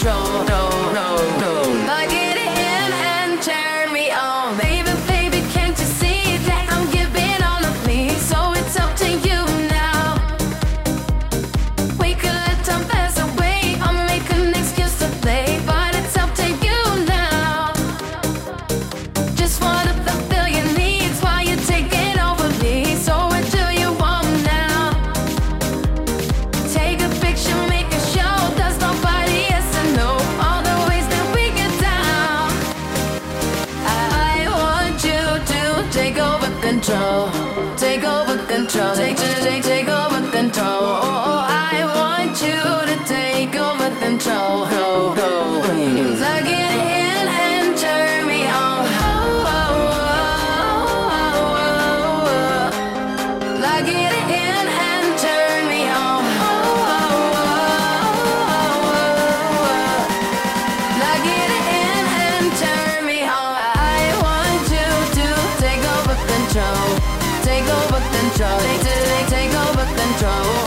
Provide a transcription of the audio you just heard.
control. No, no, no. Plug it in and turn me on. Baby, baby, can't you see that I'm giving all of me? So it's up to you now. We could let time pass away. I'll make an excuse to play, but it's up to you now. Just wanna fulfill your needs while you're taking over me. So what do you want now? Take a picture, make a show. Does nobody yes or no? All the ways that we get down. I want you to take over control. Take over control. Take over control. I want you to take over control. Plug it in and turn me on. Plug it in and turn me on. Plug it in and turn me on. I want you to take over control. Take over control. Take over control.